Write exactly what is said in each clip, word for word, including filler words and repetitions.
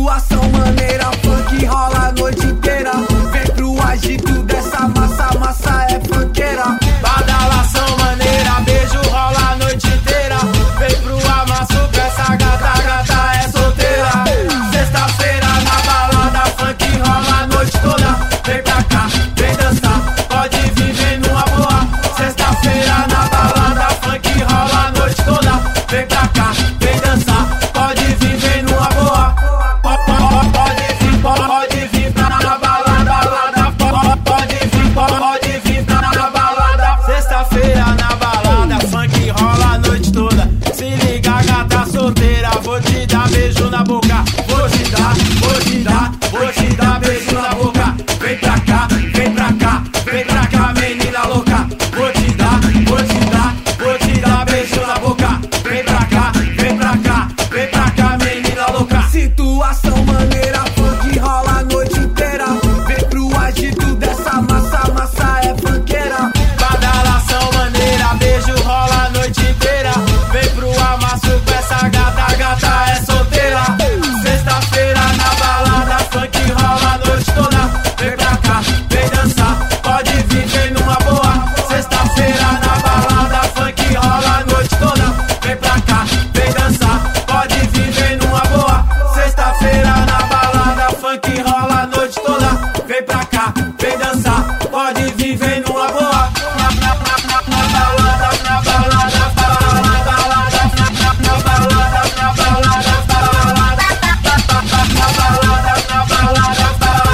Situação maneira, funk rola a noite inteira. Vem pro agito dessa massa, massa é funkeira. Badalação maneira, beijo rola a noite inteira. Vem pro amasso que essa gata, gata é solteira. Sexta-feira na balada, funk rola a noite toda. Vem pra cá, vem dançar, pode vir, vem numa boa. Sexta-feira na balada, funk rola a noite toda. Vem pra cá, vem dançar, pode vir, vem numa boa. Pode vir, pode vir pra na balada, balada. Pode vir, pode vir pra na balada. Sexta-feira na balada, funk rola a noite toda. Se liga, gata solteira, vou te dar beijo na boca. Vou te dar, vou te dar, vou te dar beijo na boca. Vem pra cá, vem pra cá, vem pra cá, menina louca. Vou te dar, vou te dar, vou te dar beijo na boca. Vem pra cá, vem pra cá, vem pra cá, menina louca. Situação maneira, funk rola a noite inteira. Vem pro agito dessa massa, massa é funkeira. Badalação maneira, beijo rola a noite inteira. Vem pro amasso com essa gata, gata é solteira. Sexta-feira na balada, funk rola a noite toda. Vem pra cá, vem dançar, pode vir, vem numa boa. Sexta-feira na balada, funk rola a noite toda. Vem pra cá, vem dançar, pode vir, vem numa boa. Sexta-feira na balada, funk rola a noite toda. Vem pra cá, vem dançar, pode vir, vem numa boa. Na, na, na, na, na balada, na balada, na balada, na balada, na balada, na balada, na balada, na balada,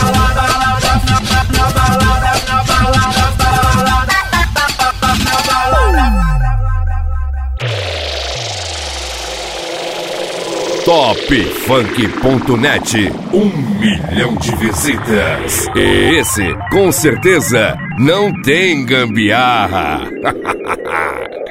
na balada, na balada, na balada. top funk ponto net, um milhão de visitas. E esse, com certeza, não tem gambiarra.